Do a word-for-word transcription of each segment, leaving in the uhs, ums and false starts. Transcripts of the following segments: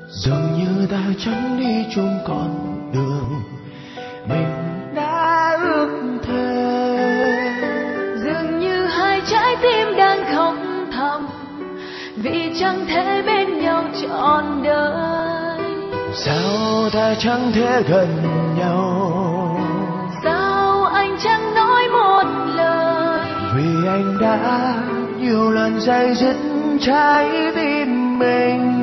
Dường như ta chẳng đi chung con đường mình đã ước thề. Dường như hai trái tim đang khóc thầm vì chẳng thể bên nhau trọn đời. Sao ta chẳng thể gần nhau? Sao anh chẳng nói một lời? Vì anh đã nhiều lần day dứt trái tim mình.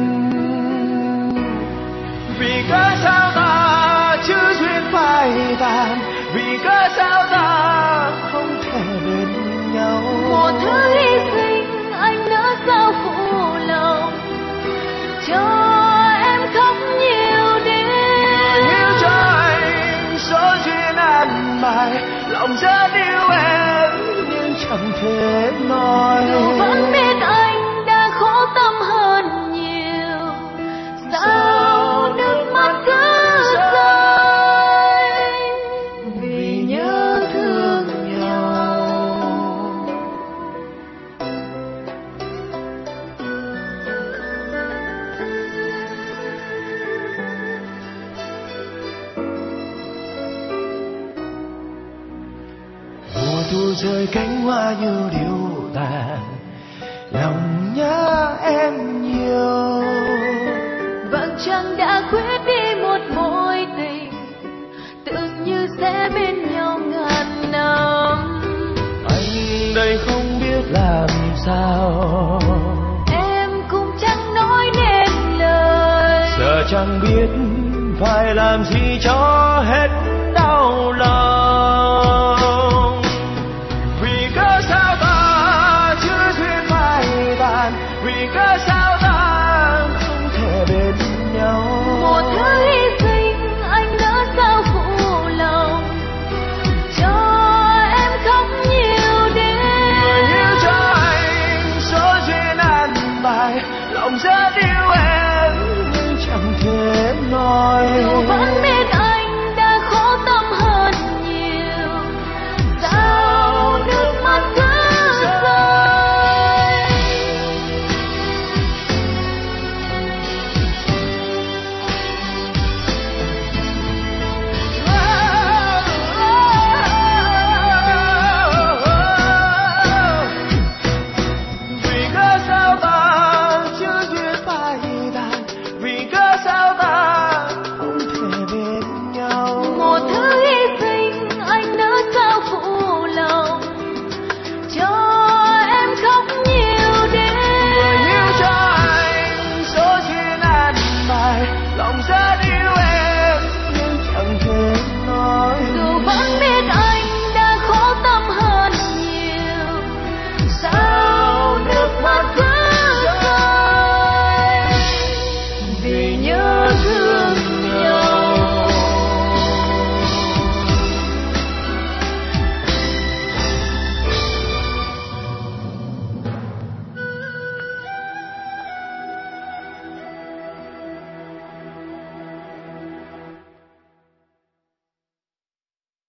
Vì cớ sao ta chưa duyên phai tàn? Vì cớ sao ta không thể bên nhau? Một thứ hy sinh anh đã sao phụ lòng cho em khóc nhiều đêm. Hiểu cho anh số duyên an bài, lòng rất yêu em nhưng chẳng thể nói. Dù vẫn biết anh đã khổ tâm hơn nhiều, sao nước mắt cứ rơi vì nhớ thương nhau. Mùa thu rơi cánh hoa như điệu tàn, lòng nhớ em nhiều. Vầng trăng đã khuyết đi một mối tình tưởng như sẽ bên nhau ngàn năm. Anh đây không biết làm sao, Em cũng chẳng nói nên lời. giờ chẳng biết phải làm gì cho hết đau lòng. Vì cớ sao ta chưa duyên phai tàn? Vì cớ sao ta không thể bên nhau? Một thứ hy sinh anh đã sao phụ lòng cho em khóc nhiều đêm. Người hiểu cho anh số duyên an bài, lòng rất yêu em nhưng chẳng thể nói.